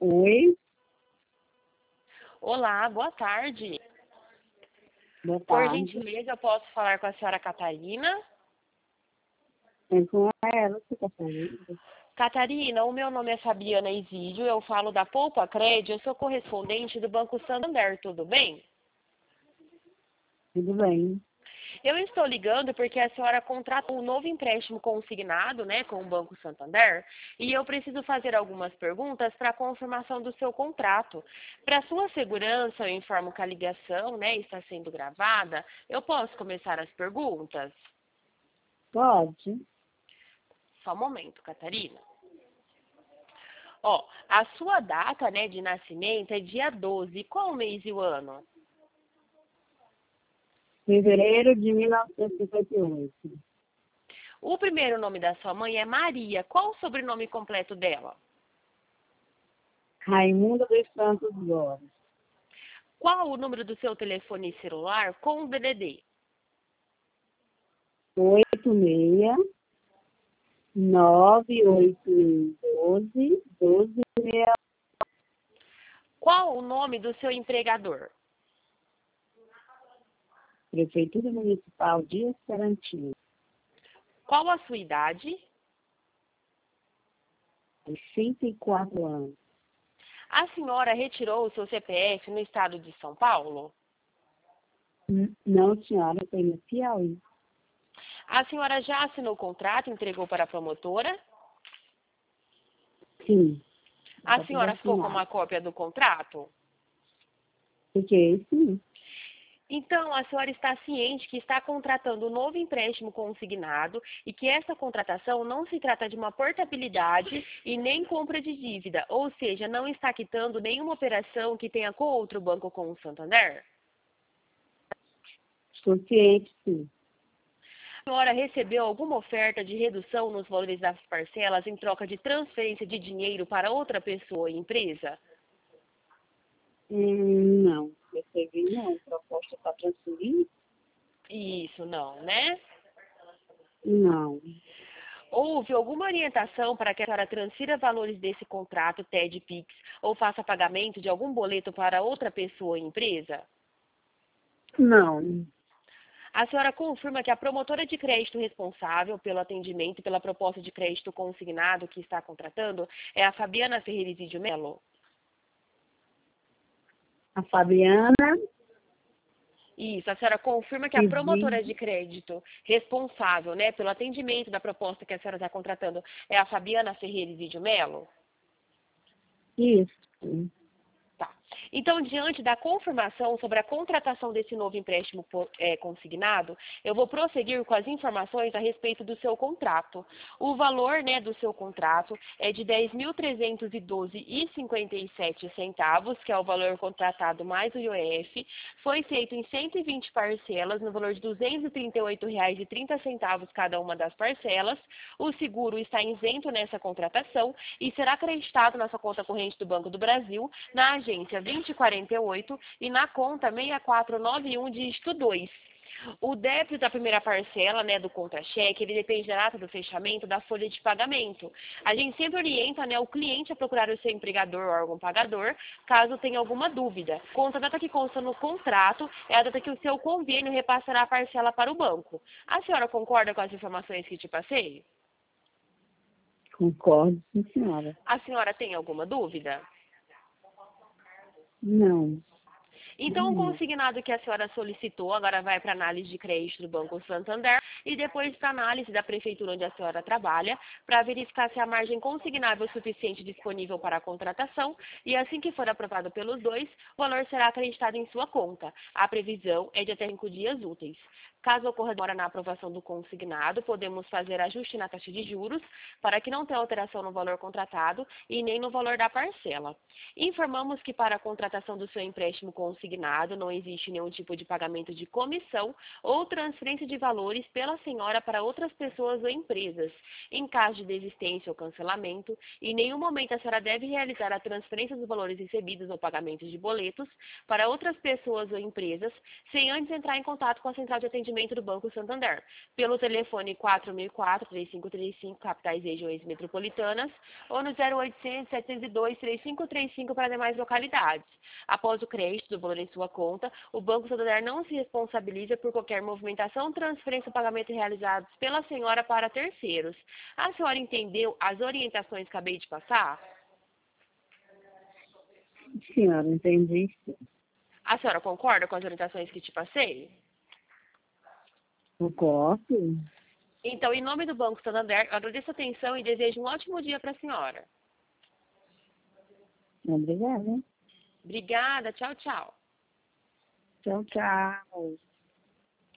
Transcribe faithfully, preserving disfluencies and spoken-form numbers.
Oi, Olá, boa tarde. boa Por tarde. gentileza, eu posso falar com a senhora Catarina? É com ela que está falando. Catarina, o meu nome é Fabiana Isídio, eu falo da Poupa Cred, eu sou correspondente do Banco Santander, tudo bem? Tudo bem? Eu estou ligando porque a senhora contratou um novo empréstimo consignado, né, com o Banco Santander, e eu preciso fazer algumas perguntas para a confirmação do seu contrato. Para sua segurança, eu informo que a ligação, né, está sendo gravada. Eu posso começar as perguntas? Pode. Só um momento, Catarina. Ó, a sua data, né, de nascimento é dia doze. Qual o mês e o ano? Fevereiro de mil novecentos e cinquenta e oito. O primeiro nome da sua mãe é Maria. Qual o sobrenome completo dela? Raimundo dos Santos Gomes. Qual o número do seu telefone celular com o D D D? oito seis nove oito um doze doze seis. Qual o nome do seu empregador? Prefeitura Municipal de Esperantina. Qual a sua idade? sessenta e quatro anos. A senhora retirou o seu C P F no estado de São Paulo? N- Não, senhora, tem no Piauí. A senhora já assinou o contrato e entregou para a promotora? Sim. A Tá tudo senhora ficou com assinado. uma cópia do contrato? Porque sim. Então, a senhora está ciente que está contratando um novo empréstimo consignado e que essa contratação não se trata de uma portabilidade e nem compra de dívida, ou seja, não está quitando nenhuma operação que tenha com outro banco como o Santander? Estou ciente, sim. A senhora recebeu alguma oferta de redução nos valores das parcelas em troca de transferência de dinheiro para outra pessoa ou empresa? Hum, não, recebi não. Proposta para transferir? Isso não, né? Não. Houve alguma orientação para que a senhora transfira valores desse contrato T E D Pix ou faça pagamento de algum boleto para outra pessoa ou empresa? Não. A senhora confirma que a promotora de crédito responsável pelo atendimento e pela proposta de crédito consignado que está contratando é a Fabiana Ferreira Isidio Melo? A Fabiana Isso, a senhora confirma que a promotora Isidio. de crédito responsável, né, pelo atendimento da proposta que a senhora está contratando é a Fabiana Ferreira Isidio Melo? Isso. Tá. Então, diante da confirmação sobre a contratação desse novo empréstimo po- eh, consignado, eu vou prosseguir com as informações a respeito do seu contrato. O valor, né, do seu contrato é de dez mil trezentos e doze reais e cinquenta e sete centavos, que é o valor contratado mais o I O F. Foi feito em cento e vinte parcelas, no valor de duzentos e trinta e oito reais e trinta centavos cada uma das parcelas. O seguro está isento nessa contratação e será acreditado na sua conta corrente do Banco do Brasil, na agência vinte e quarenta e oito e na conta seis quatro nove um, dígito dois. O débito da primeira parcela, né, do contra-cheque, ele depende da data do fechamento da folha de pagamento. A gente sempre orienta, né, o cliente a procurar o seu empregador ou órgão pagador, caso tenha alguma dúvida. Conta a data que consta no contrato é a data que o seu convênio repassará a parcela para o banco. A senhora concorda com as informações que te passei? Concordo, sim, senhora. A senhora tem alguma dúvida? Não. Então, o Não. consignado que a senhora solicitou agora vai para análise de crédito do Banco Santander e depois para análise da prefeitura onde a senhora trabalha, para verificar se a margem consignável suficiente disponível para a contratação e assim que for aprovado pelos dois, o valor será acreditado em sua conta. A previsão é de até cinco dias úteis. Caso ocorra demora na aprovação do consignado, podemos fazer ajuste na taxa de juros para que não tenha alteração no valor contratado e nem no valor da parcela. Informamos que para a contratação do seu empréstimo consignado, consignado, não existe nenhum tipo de pagamento de comissão ou transferência de valores pela senhora para outras pessoas ou empresas. Em caso de desistência ou cancelamento, em nenhum momento a senhora deve realizar a transferência dos valores recebidos ou pagamentos de boletos para outras pessoas ou empresas, sem antes entrar em contato com a central de atendimento do Banco Santander, pelo telefone quatro mil e quatro, três cinco três cinco, capitais e regiões metropolitanas, ou no zero oitocentos, setecentos e dois, três cinco três cinco para demais localidades. Após o crédito do valor em sua conta, o Banco Santander não se responsabiliza por qualquer movimentação, transferência ou pagamento realizados pela senhora para terceiros. A senhora entendeu as orientações que acabei de passar? Senhora, entendi. A senhora concorda com as orientações que te passei? Concordo. Então, em nome do Banco Santander, eu agradeço a atenção e desejo um ótimo dia para a senhora. Obrigada. Obrigada, tchau, tchau. Tchau, tchau.